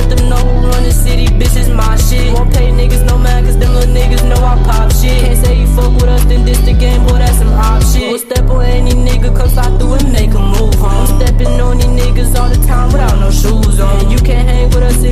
let them know who run the city, bitch, it's my shit. Won't pay niggas no mind, cause them little niggas know I pop shit. Can't say you fuck with us, then this the game, boy, that's some op shit. We'll step on any nigga, come slide through and make a move, huh? I'm stepping on these niggas all the time without no shoes on. And you can't hang with us